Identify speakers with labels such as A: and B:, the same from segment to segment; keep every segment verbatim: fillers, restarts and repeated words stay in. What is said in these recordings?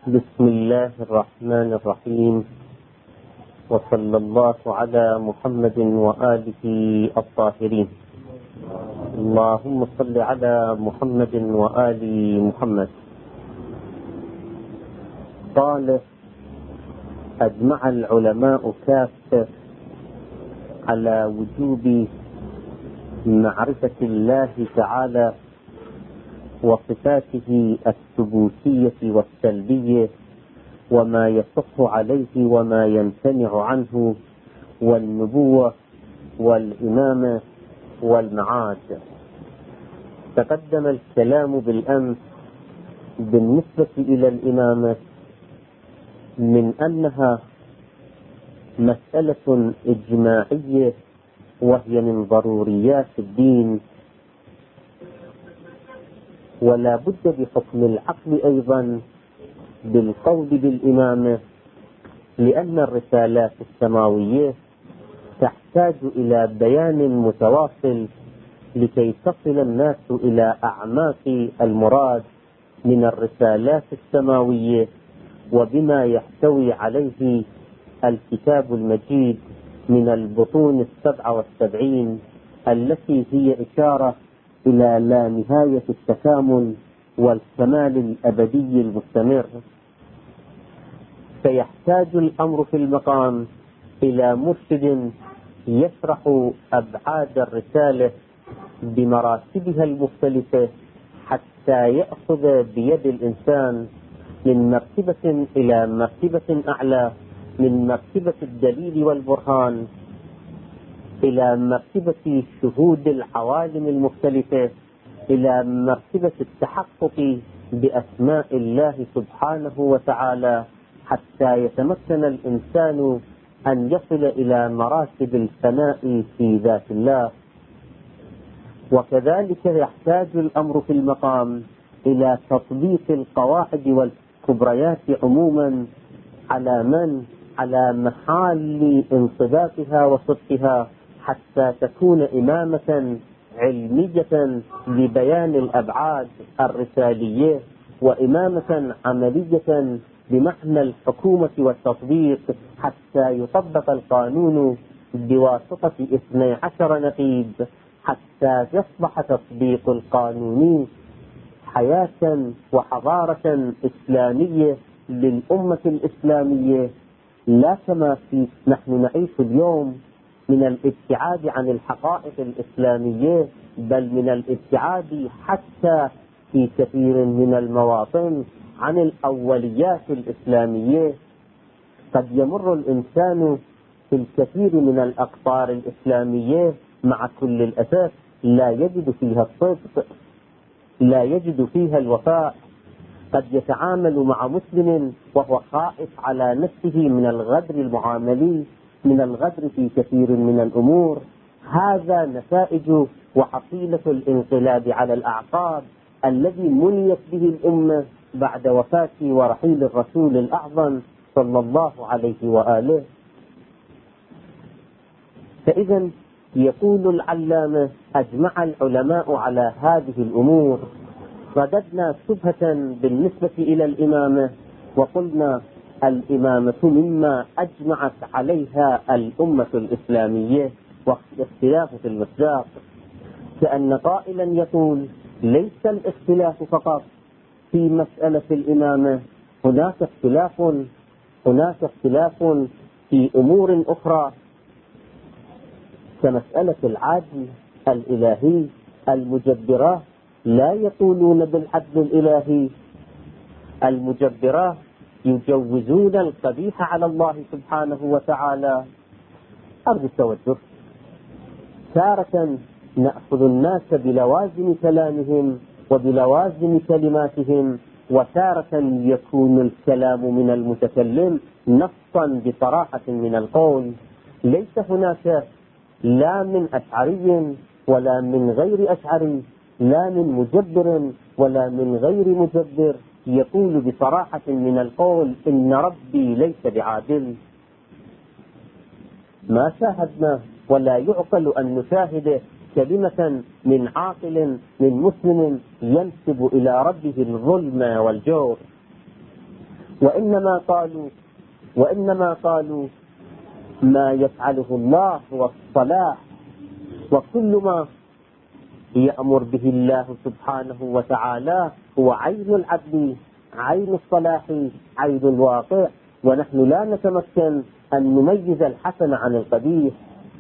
A: بسم الله الرحمن الرحيم، وصلى الله على محمد وآله الطاهرين. اللهم صل على محمد وآل محمد. قال: أجمع العلماء كافة على وجوب معرفة الله تعالى وصفاته الثبوتية والسلبية، وما يصح عليه وما يمتنع عنه، والنبوة والإمامة والمعاد. تقدم الكلام بالأمس بالنسبة إلى الإمامة من أنها مسألة إجماعية، وهي من ضروريات الدين، ولا بد بحكم العقل أيضا بالقول بالإمامة، لأن الرسالات السماوية تحتاج إلى بيان متواصل لكي تصل الناس إلى أعماق المراد من الرسالات السماوية وبما يحتوي عليه الكتاب المجيد من البطون السبعة والسبعين، التي هي إشارة إلى لا نهاية التكامل والكمال الأبدي المستمر. فيحتاج الأمر في المقام إلى مرشد يشرح أبعاد الرسالة بمراتبها المختلفة، حتى يأخذ بيد الإنسان من مرتبة إلى مرتبة أعلى، من مرتبة الدليل والبرهان إلى مرتبة شهود العوالم المختلفة، إلى مرتبة التحقق بأسماء الله سبحانه وتعالى، حتى يتمكن الإنسان أن يصل إلى مراتب الفناء في ذات الله. وكذلك يحتاج الأمر في المقام إلى تطبيق القواعد والكبريات عموما على من؟ على محال انطباقها وصدقها، حتى تكون إمامة علمية لبيان الأبعاد الرسالية، وإمامة عملية بمعنى الحكومة والتطبيق، حتى يطبق القانون بواسطة اثني عشر نقيب، حتى يصبح تطبيق القانون حياة وحضارة إسلامية للأمة الإسلامية، لا كما في نحن نعيش اليوم من الابتعاد عن الحقائق الإسلامية، بل من الابتعاد حتى في كثير من المواطن عن الأوليات الإسلامية. قد يمر الإنسان في الكثير من الأقطار الإسلامية مع كل الأسف لا يجد فيها الصدق، لا يجد فيها الوفاء. قد يتعامل مع مسلم وهو خائف على نفسه من الغدر المعاملي، من الغدر في كثير من الأمور. هذا نتائج وحصيلة الانقلاب على الأعقاب الذي منيت به الأمة بعد وفاة ورحيل الرسول الأعظم صلى الله عليه وآله. فإذا يقول العلامة: أجمع العلماء على هذه الأمور. رددنا شبهة بالنسبة إلى الإمامة وقلنا: الإمامة مما أجمعت عليها الأمة الإسلامية، واختلاف في المصداق، كأن قائلا يقول: ليس الاختلاف فقط في مسألة الإمامة، هناك اختلاف هناك اختلاف في أمور أخرى، كمسألة العدل الإلهي. المجبرة لا يقولون بالعدل الإلهي، المجبرة يجوزون القبيح على الله سبحانه وتعالى. أرجو التوجه. تارة نأخذ الناس بلوازم كلامهم وبلوازم كلماتهم، وتارة يكون الكلام من المتكلم نصا بصراحة من القول. ليس هناك لا من أشعري ولا من غير أشعري، لا من مجبر ولا من غير مجبر يقول بصراحة من القول: إن ربي ليس بعادل. ما شاهدنا ولا يعقل أن نشاهد كلمة من عاقل من مسلم ينسب إلى ربه الظلم والجور. وإنما قالوا وإنما قالوا ما يفعله الله هو الصلاح، وكل ما يأمر به الله سبحانه وتعالى هو عين العدل، عين الصلاح، عين الواقع، ونحن لا نتمكن أن نميز الحسن عن القبيح.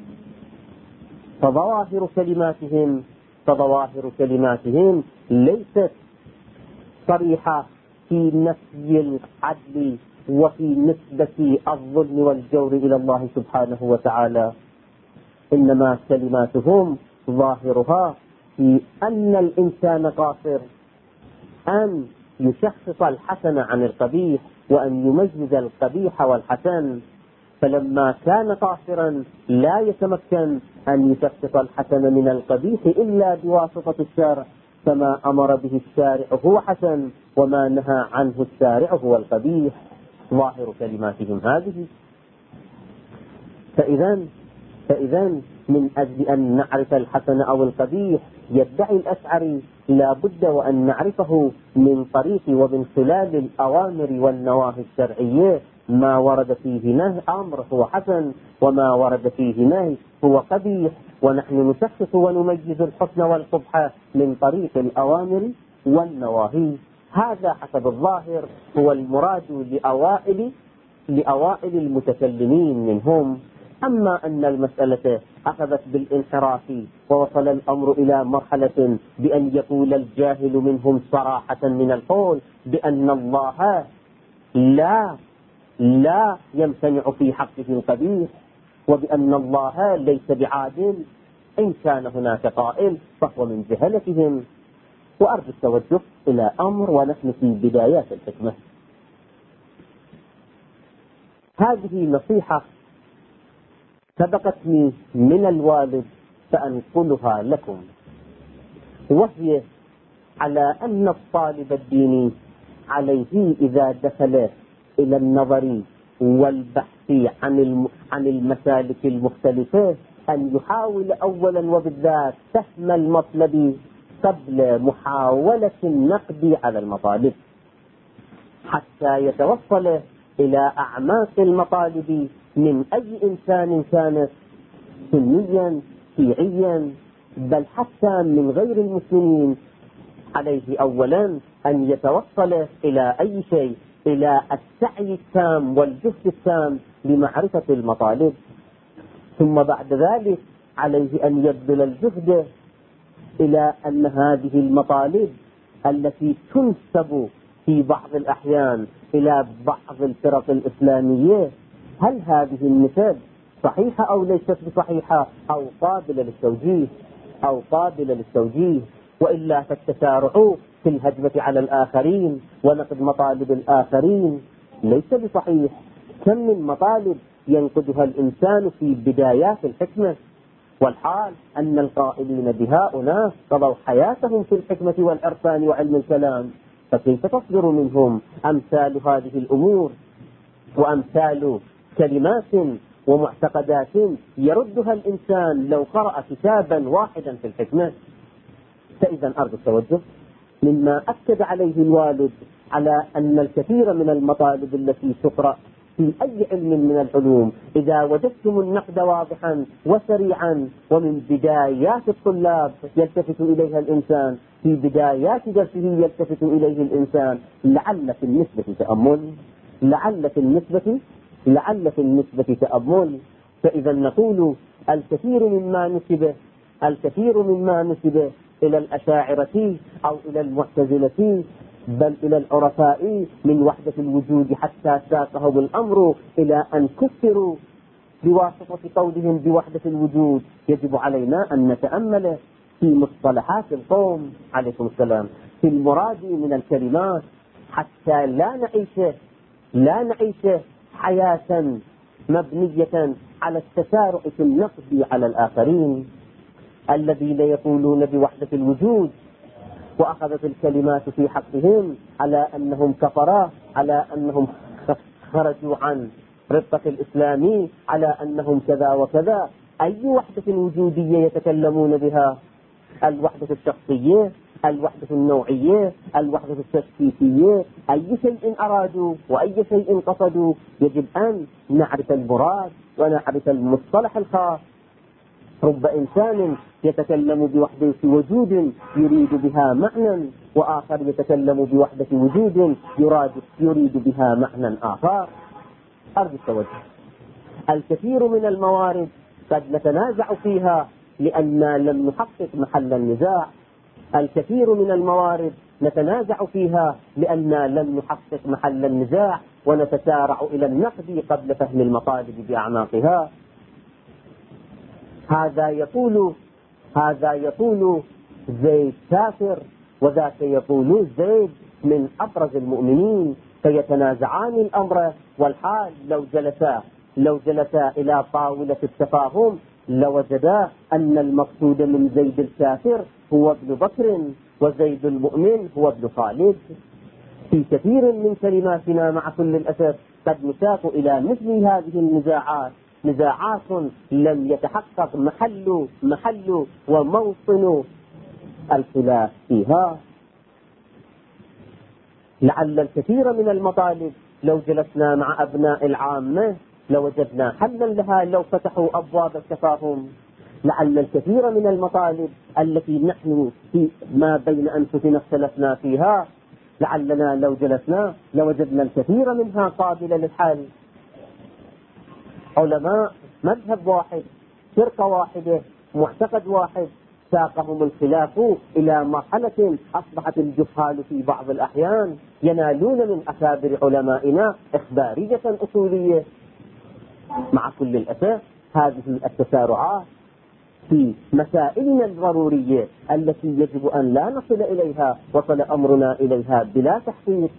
A: فظواهر كلماتهم فظواهر كلماتهم ليست صريحة في نفي العدل وفي نسبة الظلم والجور إلى الله سبحانه وتعالى، إنما كلماتهم ظاهرها في أن الإنسان قاصر أن يشخص الحسن عن القبيح وأن يميز القبيح والحسن، فلما كان قاصرا لا يتمكن أن يشخص الحسن من القبيح إلا بواسطة الشارع، فما أمر به الشارع هو حسن وما نهى عنه الشارع هو القبيح. ظاهر كلماتهم هذه. فإذا فإذا من أجل أن نعرف الحسن أو القبيح يدعي الأشعري لا بد وأن نعرفه من طريق ومن خلال الأوامر والنواهي الشرعية، ما ورد فيه نهي أمر هو حسن وما ورد فيه نهي هو قبيح، ونحن نشخص ونميز الحسن والقبح من طريق الأوامر والنواهي. هذا حسب الظاهر هو المراد لأوائل لأوائل المتكلمين منهم. أما أن المسألة أخذت بالانحراف ووصل الأمر إلى مرحلة بأن يقول الجاهل منهم صراحة من القول بأن الله لا لا يمتنع في حقه القبيح وبأن الله ليس بعادل، إن كان هناك قائل فهو من جهلتهم. وأرجو التوجه إلى أمر ونحن في بدايات الحكمة. هذه نصيحة سبقتني من الوالد فأنقلها لكم، وهي على أن الطالب الديني عليه إذا دخل إلى النظر والبحث عن عن المسالك المختلفة أن يحاول أولا وبالذات فهم المطلب قبل محاولة النقد على المطالب، حتى يتوصل إلى أعماق المطالب من أي إنسان كانت، سنيا شيعيا بل حتى من غير المسلمين. عليه أولا أن يتوصل إلى أي شيء إلى السعي التام والجهد التام لمعرفة المطالب، ثم بعد ذلك عليه أن يبذل الجهد إلى أن هذه المطالب التي تنسب في بعض الأحيان إلى بعض الفرق الإسلامية، هل هذه النسب صحيحة أو ليست بصحيحة أو قابلة للتوجيه أو قابلة للتوجيه وإلا فالتسارع في الهجمة على الآخرين ونقد مطالب الآخرين ليس بصحيح. كم من مطالب ينقدها الإنسان في بدايات الحكمة، والحال أن القائلين بها أناس قضوا حياتهم في الحكمة والعرفان وعلم الكلام، فكيف تصدر منهم أمثال هذه الأمور وأمثال كلمات ومعتقدات يردها الإنسان لو قرأ كتابا واحدا في الحكمة؟ فإذا أرجو التوجه مما أكد عليه الوالد على أن الكثير من المطالب التي تقرأ في أي علم من العلوم إذا وجدتم النقد واضحا وسريعا ومن بدايات الطلاب يلتفت إليها الإنسان، في بدايات درسه يلتفت إليه الإنسان، لعل في النسبة تأمل لعل في النسبة لعل في النسبة تأمل. فإذا نقول الكثير مما نسبه الكثير مما نسبه إلى الأشاعرة أو إلى المعتزلة بل إلى العرفاء من وحدة الوجود، حتى ساقهم الأمر إلى أن كفروا بواسطة قولهم بوحدة الوجود. يجب علينا أن نتأمل في مصطلحات القوم عليكم السلام في المراد من الكلمات، حتى لا نعيش لا نعيش حياة مبنية على التسارع في النقد على الآخرين الذين يقولون بوحدة الوجود وأخذت الكلمات في حقهم على أنهم كفرا، على أنهم خرجوا عن ربقة الإسلامي، على أنهم كذا وكذا. أي وحدة وجودية يتكلمون بها؟ الوحدة الشخصية الوحدة النوعية، الوحدة التشكيكية، أي شيء أرادوا وأي شيء قصدوا يجب أن نعرف المراد ونعرف المصطلح الخاص. رب إنسان يتكلم بوحدة وجود يريد بها معنى، وآخر يتكلم بوحدة وجود يراد يريد بها معنى آخر. أرجو التوجه. الكثير من الموارد قد نتنازع فيها لأننا لم نحقق محل النزاع. الكثير من الموارد نتنازع فيها لأننا لم نحقق محل النزاع، ونتسارع إلى النقد قبل فهم المطالب بأعماقها. هذا يقول هذا يقول زيد كافر، وذاك يقول زيد من أبرز المؤمنين، فيتنازعان الأمر. والحال لو جلسا لو جلسا إلى طاولة التفاهم لوجدا أن المقصود من زيد الكافر هو ابن بكر، وزيد المؤمن هو ابن خالد. في كثير من كلماتنا مع كل الأسف قد نساق إلى مثل هذه النزاعات، نزاعات لم يتحقق محل محل وموطن الخلاف فيها. لعل الكثير من المطالب لو جلسنا مع أبناء العامة لوجدنا حلا لها لو فتحوا أبواب التفاهم. لعل الكثير من المطالب التي نحن في ما بين أنفسنا اختلفنا فيها، لعلنا لو جلسنا لوجدنا الكثير منها قابلة للحل. علماء مذهب واحد، فرقة واحدة، معتقد واحد، ساقهم الخلاف إلى مرحلة أصبحت الجهال في بعض الأحيان ينالون من أكابر علمائنا إخبارية أصولية. مع كل الأسف هذه التسارعات في مسائلنا الضرورية التي يجب أن لا نصل إليها وصل أمرنا إليها بلا تحقيق.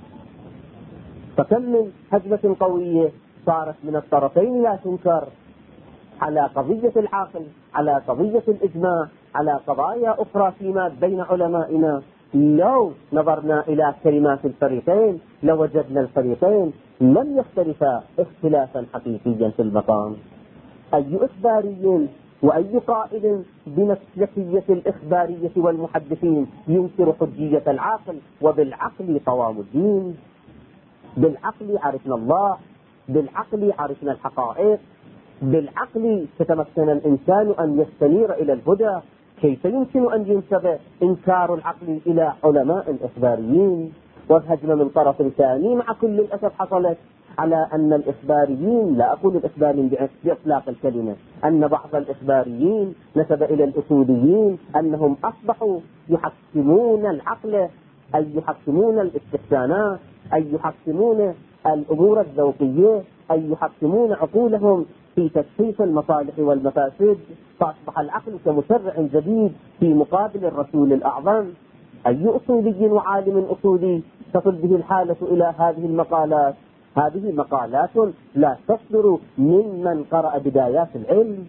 A: فكم من هجمة قوية صارت من الطرفين لا تنكر على قضية العقل، على قضية الإجماع، على قضايا أخرى فيما بين علمائنا. لو نظرنا إلى كلمات الفريقين لوجدنا الفريقين لم يختلفا اختلافا حقيقيا في المقام. أي إخباري وأي قائل بمسلكية الإخبارية والمحدثين ينكر حجية العقل؟ وبالعقل قوام الدين، بالعقل عرفنا الله، بالعقل عرفنا الحقائق، بالعقل تتمكن الإنسان أن يستنير إلى الهدى. كيف يمكن أن ينسب إنكار العقل إلى علماء الإخباريين؟ والهجمة من طرف ثاني مع كل الأسف حصلت على أن الإخباريين، لا أقول الإخباريين بإطلاق الكلمة، أن بعض الإخباريين نسب إلى الأصوليين أنهم أصبحوا يحكمون العقل، أي يحكمون الاستحسانات، أي يحكمون الأمور الذوقية، أي يحكمون عقولهم في تشخيص المصالح والمفاسد، فأصبح العقل كمشرع جديد في مقابل الرسول الأعظم. أي أصولي وعالم أصولي تصل به الحالة إلى هذه المقالات؟ هذه مقالات لا تصدر ممن قرأ بدايات العلم.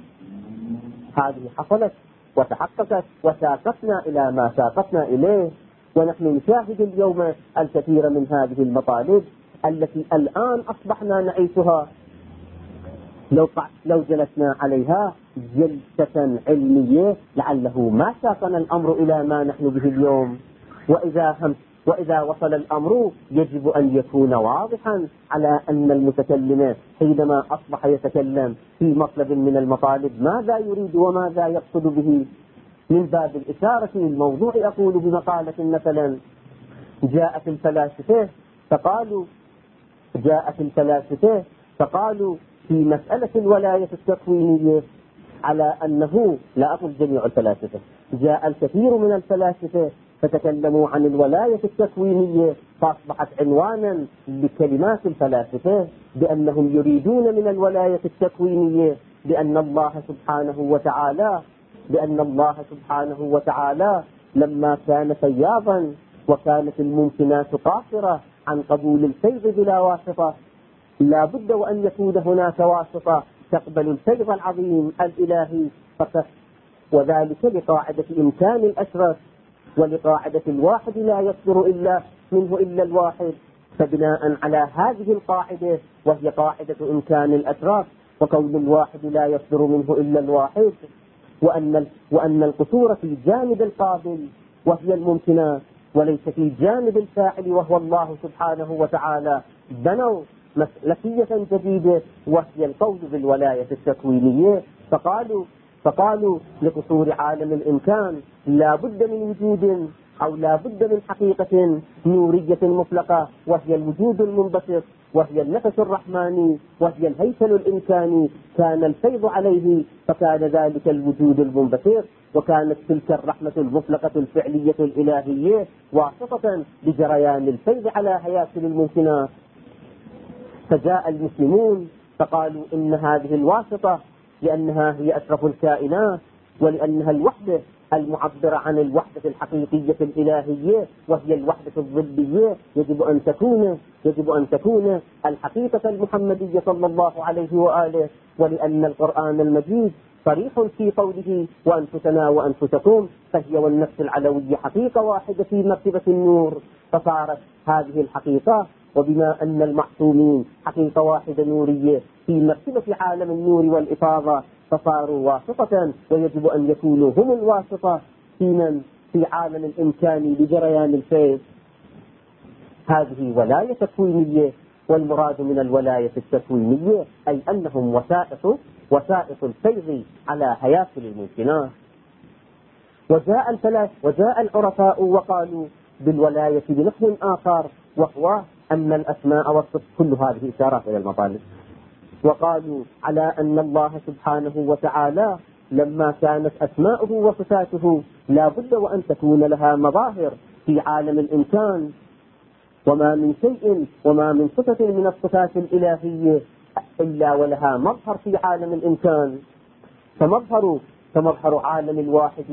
A: هذه حصلت وتحققت وساقتنا إلى ما ساقتنا إليه، ونحن نشاهد اليوم الكثير من هذه المطالب التي الآن أصبحنا نعيشها. لو لو جلسنا عليها جلسة علمية لعله ما ساقنا الأمر إلى ما نحن به اليوم. وإذا هم وإذا وصل الأمر يجب أن يكون واضحا على أن المتكلم حينما أصبح يتكلم في مطلب من المطالب ماذا يريد وماذا يقصد به. من باب الإشارة للموضوع أقول بمقالة مثلا: جاءت الفلاسفة فقالوا جاءت الفلاسفة فقالوا في مسألة الولاية التكوينية على أنه، لا أقول جميع الفلاسفة، جاء الكثير من الفلاسفة فتكلموا عن الولاية التكوينية، فأصبحت عنوانا بكلمات الفلاسفة بأنهم يريدون من الولاية التكوينية بأن الله سبحانه وتعالى بأن الله سبحانه وتعالى لما كان فياضا وكانت الممكنات قاصرة عن قبول الفيض بلا واسطة، لا بد وأن يكون هناك واسطة تقبل الفيض العظيم الإلهي فقط، وذلك لقاعدة إمكان الأشرف ولقاعدة الواحد لا يصدر إلا منه إلا الواحد. فبناء على هذه القاعدة وهي قاعدة إمكان الأشرف وكون الواحد لا يصدر منه إلا الواحد، وأن وأن القصور في جانب القابل وهي الممكنات، وليس في جانب الفاعل وهو الله سبحانه وتعالى. بنوا مسلكية جديدة وهي القول بالولاية التكوينية، فقالوا فقالوا لقصور عالم الإمكان لا بد من وجود أو لا بد من حقيقة نورية مطلقة، وهي الوجود المنبسط، وهي النفس الرحماني، وهي الهيكل الإمكاني، كان الفيض عليه فكان ذلك الوجود المنبسط، وكانت تلك الرحمة المطلقة الفعلية الإلهية واسطة لجريان الفيض على هياكل الممكنات. فجاء المسلمون فقالوا إن هذه الواسطة لأنها هي أشرف الكائنات، ولأنها الوحدة المعبرة عن الوحدة الحقيقية الإلهية وهي الوحدة الظلية، يجب أن تكون يجب أن تكون الحقيقة المحمدية صلى الله عليه وآله. ولأن القرآن المجيد صريح في قوله وأنفسنا وأنفسكم، فهي والنفس العلوية حقيقة واحدة في مرتبة النور، فصارت هذه الحقيقة وبما أن المعصومين حقيقة واحدة نورية في مرتبة عالم النور والإفاضة، فصاروا واسطة، ويجب أن يكونوا هم الواسطة في من في عالم الإمكان لجريان الفيض. هذه ولاية تكوينية، والمراد من الولاية التكوينية أي أنهم وسائط وسائط الفيض على هياكل الممكنات. وجاء الفلاس وجاء العرفاء وقالوا بالولاية بنحو آخر، وهو أن الأسماء والصفات، كل هذه إشارات إلى المطالب، وقالوا على أن الله سبحانه وتعالى لما كانت أسماؤه وصفاته لا بد وأن تكون لها مظاهر في عالم الإمكان، وما من شيء وما من صفة من الصفات الإلهية إلا ولها مظهر في عالم الإمكان. فمظهر فمظهر عالم الواحد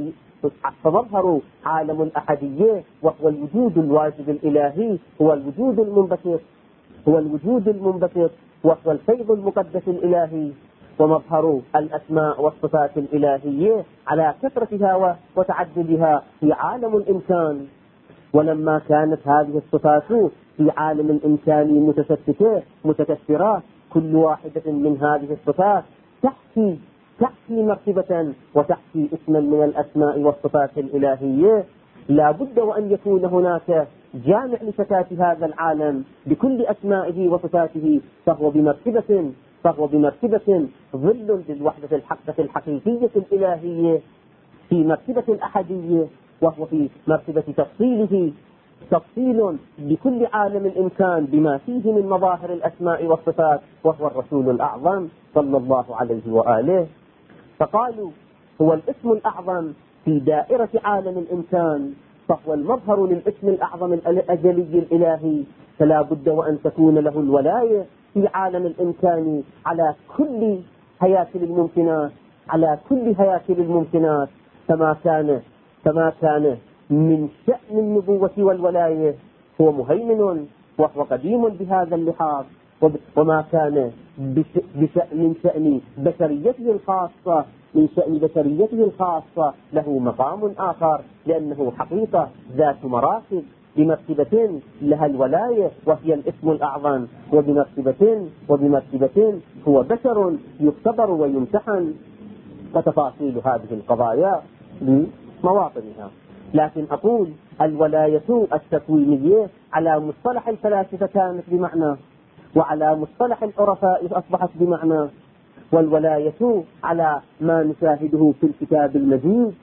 A: فمظهر عالم الأحدية وهو الوجود الواجب الإلهي هو الوجود المنبسط هو الوجود المنبسط وهو الفيض المقدس الإلهي. ومظهر الأسماء والصفات الإلهية على كثرتها وتعددها في عالم الإمكان. ولما كانت هذه الصفات في عالم الإمكان متشتتة متكثرة، كل واحدة من هذه الصفات تحكي تحكي مرتبة وتحكي اسما من الأسماء والصفات الإلهية، لا بد وأن يكون هناك جامع لشتات هذا العالم بكل أسمائه وصفاته، فهو بمرتبة فهو بمرتبة ظل للوحدة الحقة الحقيقية الإلهية، في مرتبة الأحدية، وهو في مرتبة تفصيله تفصيل لكل عالم الإمكان بما فيه من مظاهر الأسماء والصفات، وهو الرسول الأعظم صلى الله عليه وآله. فقالوا هو الاسم الأعظم في دائرة عالم الإمكان، فهو المظهر للاسم الأعظم الأزلي الإلهي، فلا بد وأن تكون له الولاية في عالم الإمكان على كل هياكل الممكنات على كل هياكل الممكنات فما كان فما كان من شأن النبوة والولاية هو مهيمن وهو قديم بهذا اللحاظ، وما كان بشأن من شأن بشريته الخاصة من شأن بشريته الخاصة له مقام آخر، لأنه حقيقة ذات مراتب، بمرتبة لها الولاية وهي الاسم الأعظم، وبمرتبة وبمرتبة هو بشر يختبر ويمتحن، وتفاصيل هذه القضايا بمواطنها. لكن أقول الولاية التكوينية على مصطلح الفلاسفة كانت بمعنى، وعلى مصطلح العرفاء أصبحت بمعنى، والولاية على ما نشاهده في الكتاب المجيد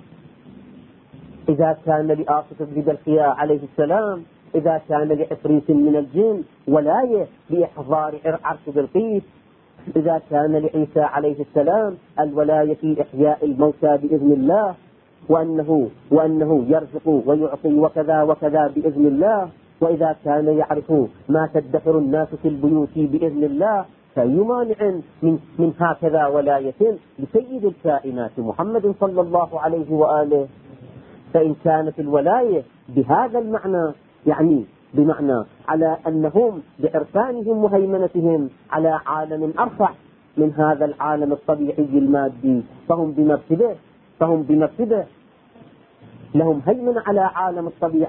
A: إذا كان لآصف بن الخياء عليه السلام، إذا كان لعفريت من الجن ولاية بإحضار عرش بلقيس، إذا كان لعيسى عليه السلام الولاية في إحياء الموتى بإذن الله، وأنه, وأنه يرزق ويعطي وكذا وكذا بإذن الله، وإذا كان يعرف ما تدخر الناس في البيوت بإذن الله، فأي مانع من, من هكذا ولاية لسيد الكائنات محمد صلى الله عليه وآله. فإن كانت الولاية بهذا المعنى يعني بمعنى على أنهم بعرفانهم وهيمنتهم على عالم أرفع من هذا العالم الطبيعي المادي، فهم بمرتبة فهم بمرتبة لهم هيمنة على عالم الطبيعة،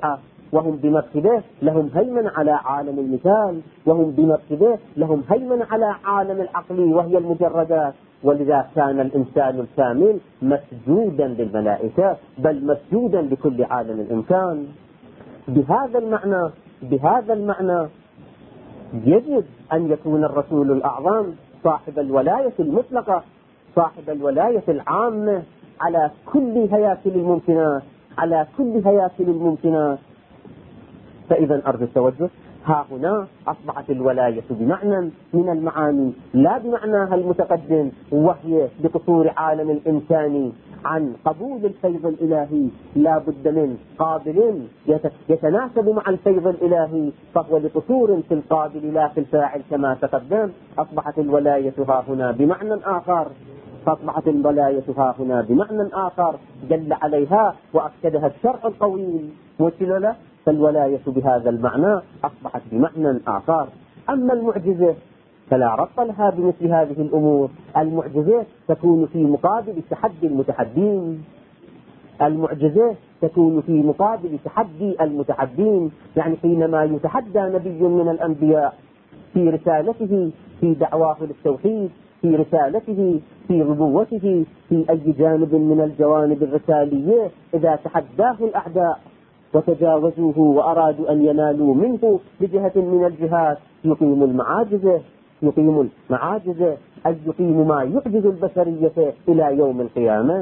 A: وهم بمرتبة لهم هيمنة على عالم المثال، وهم بمرتبة لهم هيمنة على عالم العقل وهي المجردات. ولذا كان الإنسان الكامل مسجودا للملائكة، بل مسجودا لكل عالم الإمكان. بهذا المعنى بهذا المعنى يجب أن يكون الرسول الأعظم صاحب الولاية المطلقة، صاحب الولاية العامة على كل هياكل الممكنات، على كل هياكل الممكنات. فإذا أرجو التوجه، ها هنا أصبحت الولاية بمعنى من المعاني، لا بمعناها المتقدم وهي بقصور عالم الإنسان عن قبول الفيض الإلهي. لا بد من قابل يتناسب مع الفيض الإلهي، فهو لقصور في القابل لا في الفاعل كما تقدم. أصبحت الولاية ها هنا بمعنى آخر، فأصبحت الولاية ها هنا بمعنى آخر دل عليها وأكدها الشرع القويم وكلا. فالولاية بهذا المعنى أصبحت بمعنى آخر. أما المعجزة فلا ربط لها بمثل هذه الأمور. المعجزة تكون في مقابل تحدي المتحدين، المعجزة تكون في مقابل تحدي المتحدين. يعني حينما يتحدى نبي من الأنبياء في رسالته، في دعواه للتوحيد، في رسالته، في نبوته، في أي جانب من الجوانب الرسالية، إذا تحداه الأعداء وتجاوزوه وأرادوا أن ينالوا منه بجهة من الجهات، يقيم المعاجزة يقيم المعاجزة أي يقيم ما يعجز البشرية إلى يوم القيامة.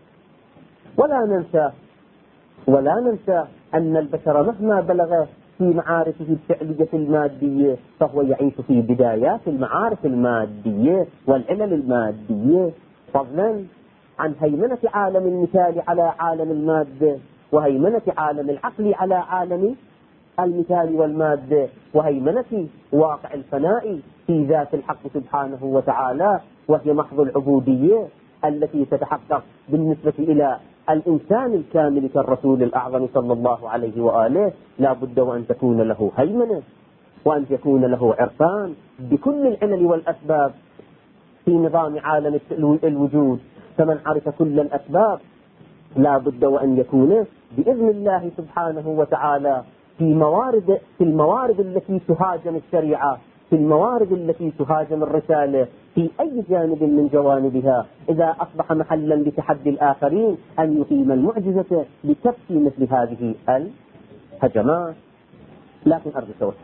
A: ولا ننسى ولا ننسى أن البشر مهما بلغ في معارفه الفعلية المادية فهو يعيش في بدايات المعارف المادية والعلل المادية، فضلا عن هيمنة عالم المثال على عالم المادة، وهيمنة عالم العقل على عالم المثال والمادة، وهيمنة واقع الفناء في ذات الحق سبحانه وتعالى، وهي محض العبودية التي تتحقق بالنسبة إلى الإنسان الكامل كالرسول الأعظم صلى الله عليه وآله. لا بد وأن تكون له هيمنة، وأن يكون له عرفان بكل العلل والأسباب في نظام عالم الوجود. فمن عرف كل الأسباب لا بد وأن يكون بإذن الله سبحانه وتعالى في موارد في الموارد التي تهاجم الشريعة، في الموارد التي تهاجم الرسالة في أي جانب من جوانبها، إذا أصبح محلا لتحدي الآخرين أن يقيم المعجزة لتبكي مثل هذه الهجمات. لكن أرجو التوسع،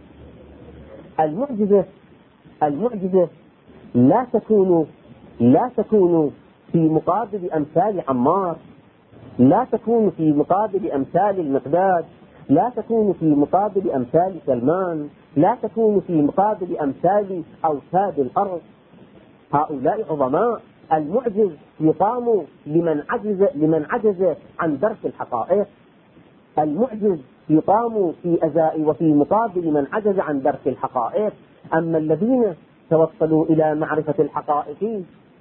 A: المعجزة المعجزة لا تكون لا تكون في مقابل أمثال عمار، لا تكون في مقابل أمثال المقداد، لا تكون في مقابل أمثال سلمان، لا تكون في مقابل أمثال أوتاد الأرض. هؤلاء عظماء. المعجز يقام لمن عجز لمن عجز عن درك الحقائق. المعجز يقام في أزاء وفي مقابل من عجز عن درك الحقائق. أما الذين توصلوا إلى معرفة الحقائق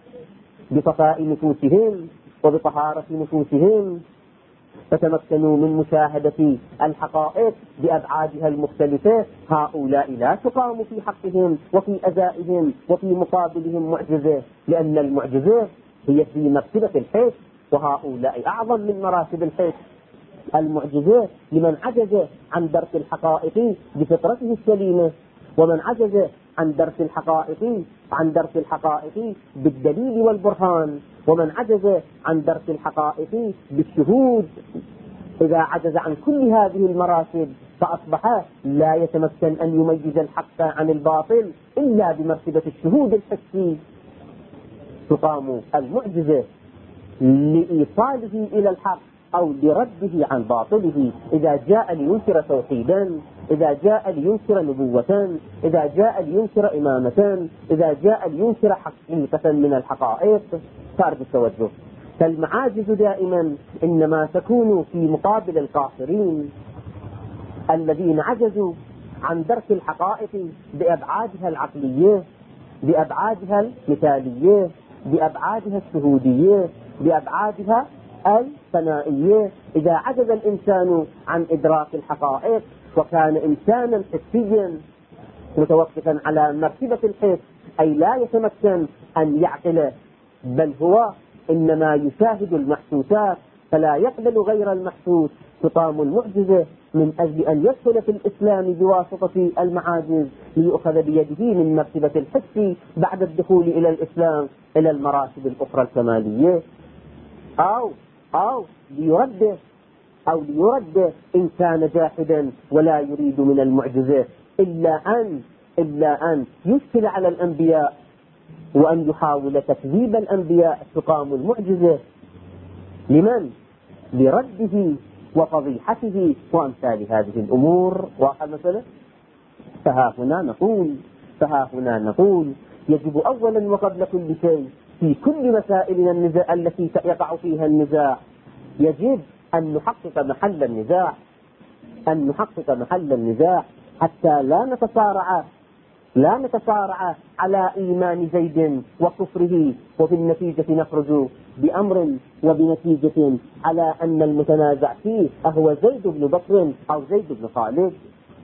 A: بصفاء نفوسهم وبطهارة نفوسهم، فتمكنوا من مشاهدة الحقائق بأبعادها المختلفة، هؤلاء لا تقام في حقهم وفي أزائهم وفي مقابلهم معجزة، لأن المعجزة هي في مرتبة الحس، وهؤلاء أعظم من مراتب الحس. المعجزة لمن عجز عن درك الحقائق بفطرته السليمة، ومن عجز عن درك الحقائق عن درك الحقائق بالدليل والبرهان، ومن عجز عن درك الحقائق بالشهود. إذا عجز عن كل هذه المراتب فأصبح لا يتمكن أن يميز الحق عن الباطل إلا بمرتبة الشهود الحسي. تقام المعجزة لإيصاله إلى الحق أو لرده عن باطله، إذا جاء لينكر توحيدا، إذا جاء لينكر نبوة، إذا جاء لينكر إمامة، إذا جاء لينكر حقيقة من الحقائق. صار بالتوجه. فالمعاجز دائما إنما تكون في مقابل القاصرين الذين عجزوا عن درك الحقائق بأبعادها العقلية، بأبعادها المثالية، بأبعادها الشهودية، بأبعادها الفنائية. إذا عجز الإنسان عن إدراك الحقائق وكان إنسانا حسيا متوقفا على مرتبة الحس، أي لا يتمكن أن يعقل، بل هو إنما يشاهد المحسوسات فلا يقبل غير المحسوس، تقام المعجزة من أجل أن يدخل في الإسلام بواسطة المعاجز ليؤخذ بيده من مرتبة الحس بعد الدخول إلى الإسلام إلى المراتب الأخرى الكمالية، أو أو ليرد أو ليرد إن كان جاحدا ولا يريد من المعجزة إلا أن إلا أن يشكل على الأنبياء وأن يحاول تكذيب الأنبياء تقام المعجزة. لمن؟ لرده وفضيحته وأمثال هذه الأمور. واحد مثلا. فها هنا نقول فها هنا نقول يجب أولا وقبل كل شيء في كل مسائل النزاع التي يقع فيها النزاع يجب أن نحقق محل النزاع أن نحقق محل النزاع حتى لا نتصارع لا نتصارع على إيمان زيد وكفره، وفي النتيجة نخرج بأمر وبنتيجة على أن المتنازع فيه أهو زيد بن بكر أو زيد بن خالد.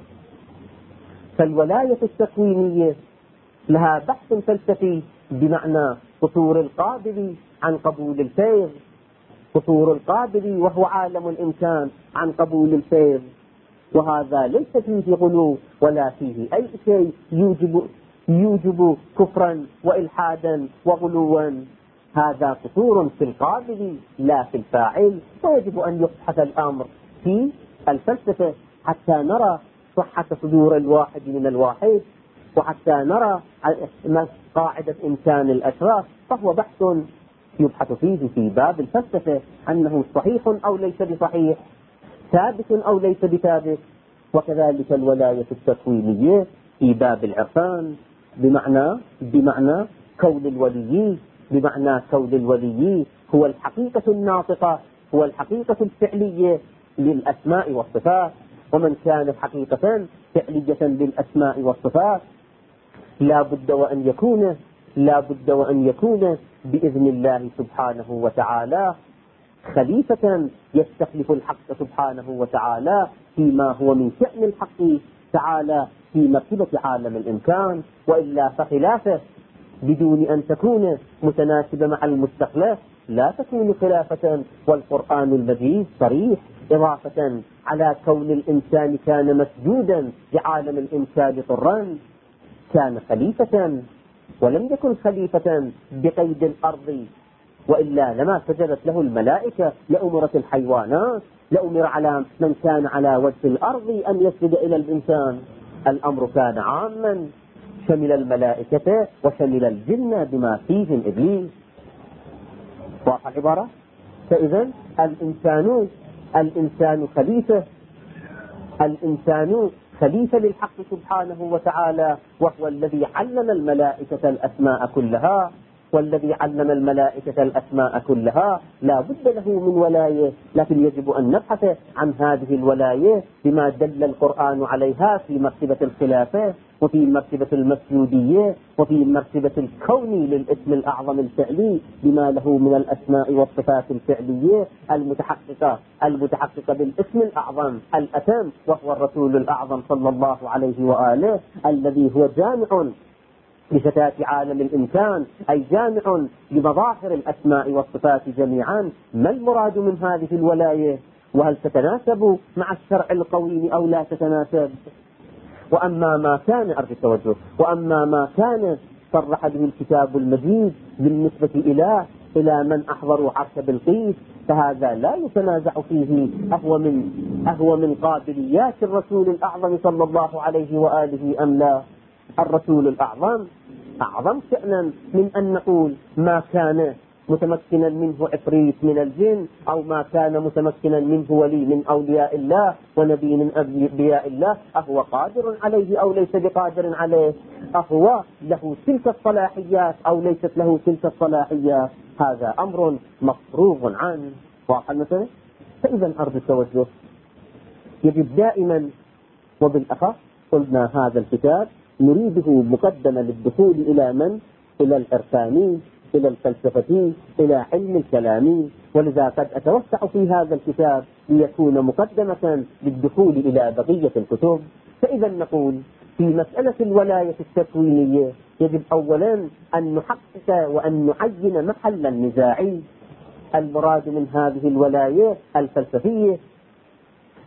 A: فالولاية التكوينية لها بحث فلسفي بمعنى قصور القابل عن قبول الفيض، قصور القابل وهو عالم الإمكان عن قبول الفيض، وهذا ليس فيه غلو ولا فيه أي شيء يوجب يوجب كفرا وإلحادا وغلوا، هذا قصور في القابل لا في الفاعل. ويجب أن يبحث الأمر في الفلسفة حتى نرى صحة صدور الواحد من الواحد، وحتى نرى قاعدة إمكان الأشراف، فهو بحث يبحث فيه في باب الفلسفة أنه صحيح أو ليس بصحيح، ثابت أو ليس بثابت. وكذلك الولاية التكوينية في باب العرفان بمعنى بمعنى كون الولي بمعنى كون الولي هو الحقيقة الناطقة، هو الحقيقة الفعلية للأسماء والصفات. ومن كانت حقيقة فعلية للأسماء والصفات لا بد وأن يكون لا بد وأن يكون بإذن الله سبحانه وتعالى خليفة يستخلف الحق سبحانه وتعالى فيما هو من شأن الحق تعالى في مرتبة عالم الإمكان، وإلا فخلافه بدون أن تكون متناسبة مع المستخلف لا تكون خلافة. والقرآن المجيد صريح إضافة على كون الإنسان كان مسجودا لعالم الإمكان طرا، كان خليفة ولم يكن خليفة بقيد الأرض، وإلا لما سجدت له الملائكة لأمرت الحيوانات، لأمر على من كان على وجه الأرض أن يسجد إلى الإنسان. الأمر كان عاما شمل الملائكة وشمل الجن بما فيهم إبليس. واضح العبارة؟ فإذا الإنسان الإنسان خليفة الإنسان خليفة للحق سبحانه وتعالى، وهو الذي علم الملائكة الأسماء كلها والذي علم الملائكة الأسماء كلها لا بد له من ولاية، لكن يجب أن نبحث عن هذه الولاية بما دل القرآن عليها في مرتبة الخلافة وفي مرتبة المسجودية وفي مرتبة الكون للاسم الأعظم الفعلي بما له من الأسماء والصفات الفعلية المتحققة المتحققة بالاسم الأعظم الأتم، وهو الرسول الأعظم صلى الله عليه وآله الذي هو جامع بشتات عالم الإمكان، أي جامع بمظاهر الأسماء والصفات جميعا. ما المراد من هذه الولاية؟ وهل تتناسب مع الشرع القويم أو لا تتناسب؟ وأما ما كان أرجو التوجه وأما ما كان صرح به الكتاب المجيد بالنسبة إلى إلى من أحضروا عرش بلقيس فهذا لا يتنازع فيه، أهو من أهو من قابليات الرسول الأعظم صلى الله عليه وآله أم لا؟ الرسول الأعظم أعظم شأنا من أن نقول ما كان متمكنا منه عفريت من الجن، أو ما كان متمكنا منه ولي من أولياء الله ونبي من أنبياء الله، أهو قادر عليه أو ليس بقادر عليه؟ أهو له تلك الصلاحيات أو ليست له تلك الصلاحيات؟ هذا أمر مفروغ عنه. واضح مثلا؟ فإذا أرض التوجه يجب دائما، وبالأخص قلنا هذا الكتاب نريده مقدمة للدخول إلى من؟ إلى العرفاني، إلى الفلسفتي، إلى علم الكلام، ولذا قد أتوسع في هذا الكتاب ليكون مقدمة للدخول إلى بقية الكتب. فإذا نقول في مسألة الولاية التكوينية يجب أولا أن نحقق وأن نعين محل النزاع. المراد من هذه الولاية الفلسفية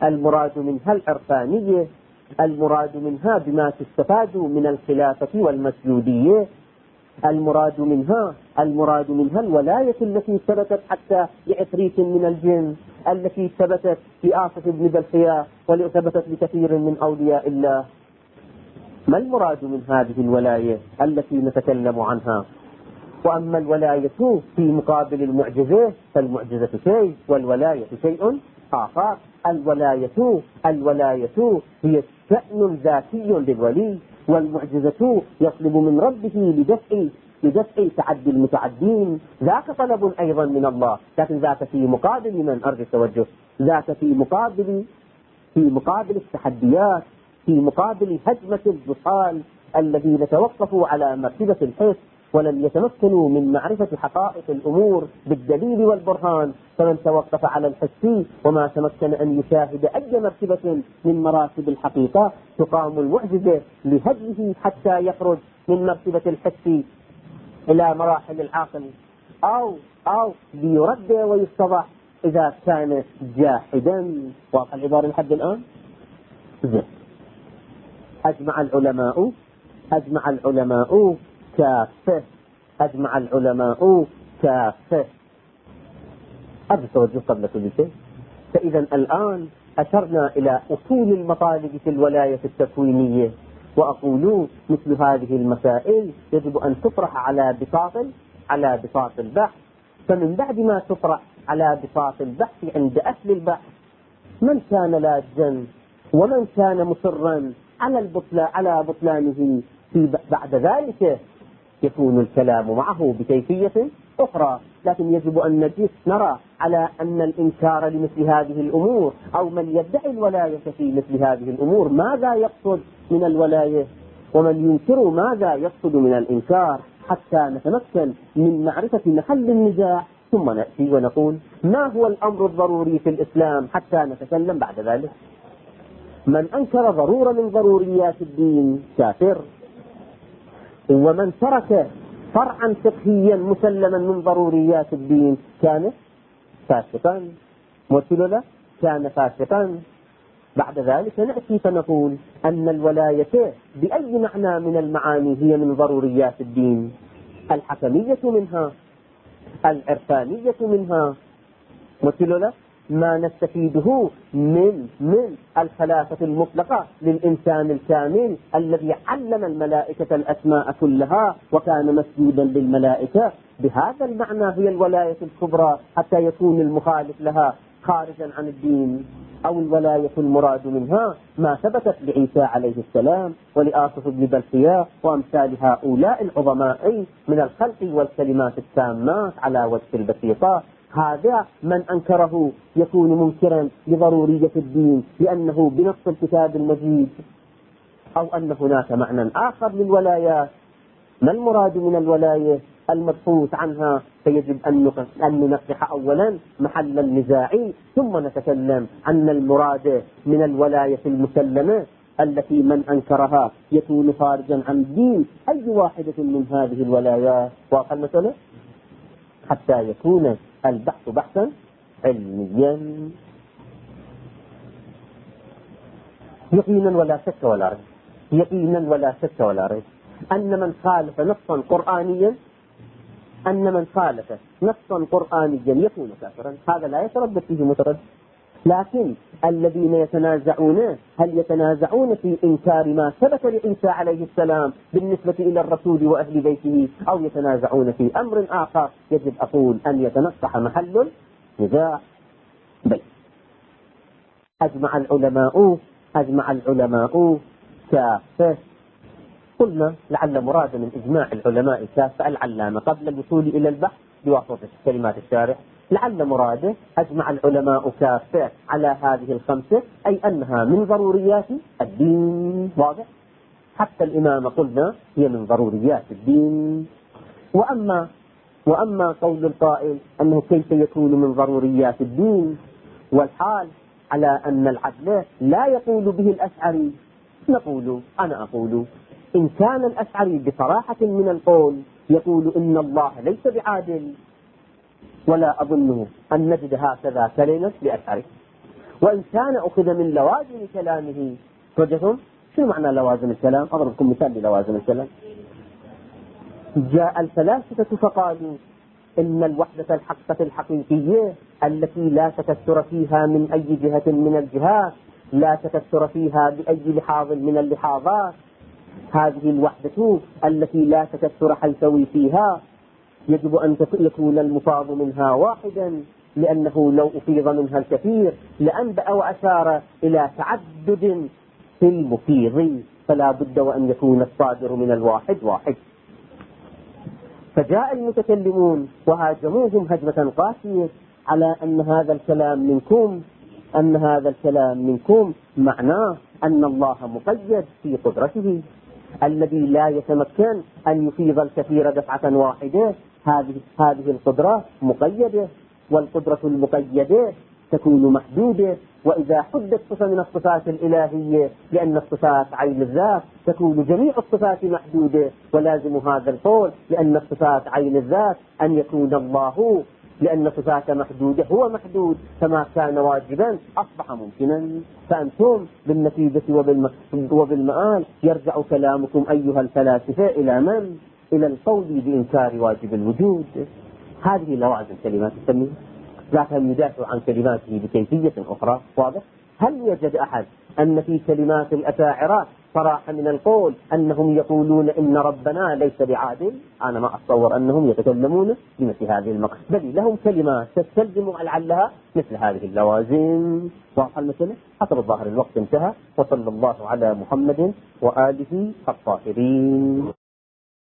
A: المراد منها العرفانية، المراد منها بما تستفاد من الخلافة والمسجودية، المراد منها المراد منها الولاية التي ثبتت حتى لعفريت من الجن، التي ثبتت لآصف بن بلخيا وثبتت لكثير من أولياء الله. ما المراد من هذه الولاية التي نتكلم عنها؟ وأما الولاية في مقابل المعجزة فالمعجزة شيء والولاية شيء آخر. الولاية الولاية هي شأن ذاتي للولي، والمعجزة يطلب من ربه لدفع لدفع تعدي المتعدين، ذاك طلب أيضا من الله، لكن ذاك في مقابل من أرجو التوجه، ذاك في مقابل في مقابل التحديات، في مقابل هجمة الضحال الذين توقفوا على مرتبة الحس ولم يتمكنوا من معرفة حقائق الأمور بالدليل والبرهان. فمن توقف على الحس وما تمكن أن يشاهد أي مرتبة من مراتب الحقيقة تقام المعجزة لهجه حتى يخرج من مرتبة الحس إلى مراحل العقل، أو أو ليرد ويستضح إذا كان جاحدا. واضح العبارة لحد الآن؟ زين. أجمع العلماء أجمع العلماء كافة أجمع العلماء كافة أرجو التوجه قبل كل شيء. فإذا الآن أشرنا إلى أصول المطالب في الولاية التكوينية، وأقول مثل هذه المسائل يجب أن تطرح على بساط على بساط البحث. فمن بعد ما تطرح على بساط البحث عند أهل البحث، من كان لاجا ومن كان مصرا على البطلان على بطلانه في بعد ذلك يكون الكلام معه بكيفية أخرى. لكن يجب أن نجد نرى على أن الإنكار لمثل هذه الأمور أو من يدعي الولاية في مثل هذه الأمور ماذا يقصد من الولاية، ومن ينكر ماذا يقصد من الإنكار، حتى نتمكن من معرفة محل النزاع. ثم نأتي ونقول ما هو الأمر الضروري في الإسلام حتى نتكلم بعد ذلك. من أنكر ضرورة من ضروريات الدين كافر، ومن ترك فرعا فقهيا مسلما من ضروريات الدين كان فاسقا. مثل كان فاسقا. بعد ذلك نأتي فنقول أن الولاية بأي معنى من المعاني هي من ضروريات الدين، الحكمية منها، العرفانية منها، مثل ما نستفيده من من الخلافة المطلقة للإنسان الكامل الذي علم الملائكة الأسماء كلها وكان مسجودا للملائكة. بهذا المعنى هي الولاية الكبرى حتى يكون المخالف لها خارجا عن الدين. أو الولاية المراد منها ما ثبتت لعيسى عليه السلام ولآصف بن بلخيا وأمثال هؤلاء العظماء من الخلق والكلمات التامات على وجه البسيطة. هذا من أنكره يكون منكرا لضرورية الدين لأنه بنص الكتاب المجيد، أو أن هناك معنى آخر للولايات. ما المراد من الولاية المبحوث عنها؟ فيجب أن ننقح أولا محل النزاع، ثم نتكلم عن المراد من الولاية المسلمة التي من أنكرها يكون خارجا عن الدين أي واحدة من هذه الولايات. واضح المسألة؟ حتى يكون البحث بحثا علميا. يقينا ولا شك ولا ريب يقينا ولا شك ولا ريب أن من خالف نصا قرآنيا أن من خالف نصا قرآنيا يكون كافرا. هذا لا يتردد فيه متردد. لكن الذين يتنازعون هل يتنازعون في إنكار ما ثبت لعيسى عليه السلام بالنسبة إلى الرسول وأهل بيته، أو يتنازعون في أمر آخر؟ يجب أقول أن يتنصح محل نزاع. بل أجمع العلماء أجمع العلماء كافة. قلنا لعل مراد من إجماع العلماء كافة العلامة قبل الوصول إلى البحث بواسطة كلمات الشارح، لعل مراده أجمع العلماء كافة على هذه الخمسة، أي أنها من ضروريات الدين. واضح؟ حتى الإمامة قلنا هي من ضروريات الدين. وأما وأما قول القائل أنه كيف يكون من ضروريات الدين والحال على أن العدل لا يقول به الأشعري، نقول أنا أقول إن كان الأشعري بصراحة من القول يقول إن الله ليس بعادل، ولا أظنه أن نجد هكذا كلمة لأشعري، وإن كان أخذ من لوازم كلامه. وجدتم شنو معنى لوازم الكلام؟ أضرب لكم مثال للوازم الكلام. جاء الفلاسفة فقالوا إن الوحدة الحقة الحقيقية التي لا تكسر فيها من أي جهة من الجهات، لا تكسر فيها بأي لحاظ من اللحاظات، هذه الوحدة التي لا تكسر حيثوي فيها يجب أن يكون المفاض منها واحدا، لأنه لو أفيض منها الكثير لأنبأ وأشار إلى تعدد في المفيض، فلا بد وأن يكون الصادر من الواحد واحد. فجاء المتكلمون وهاجموهم هجمة قاسية على أن هذا الكلام منكم أن هذا الكلام منكم معناه أن الله مقيد في قدرته، الذي لا يتمكن أن يفيض الكثير دفعة واحدة، هذه هذه القدرة مقيدة، والقدرة المقيدة تكون محدودة. وإذا حدت صفة من الصفات الإلهية لأن الصفات عين الذات تكون جميع الصفات محدودة، ولازم هذا القول لأن الصفات عين الذات أن يكون الله لأن صفات محدودة هو محدود، فما كان واجبا أصبح ممكنا. فأنتم بالنتيجة وبالمآل يرجع كلامكم أيها الفلاسفة إلى من؟ إلى القول بإنكار واجب الوجود. هذه لوازم كلمات التنمية، لكن يدافع عن كلماته بكيفية أخرى. واضح؟ هل يوجد أحد أن في كلمات الأشاعرة صراحة من القول أنهم يقولون إن ربنا ليس بعادل؟ أنا ما أتصور أنهم يتكلمون بمثل هذه المقصد، بل لهم كلمات تستلزم لعلها مثل هذه اللوازم. واضح المسألة؟ حسب الظاهر الوقت انتهى، وصلى الله على محمد وآله الطاهرين.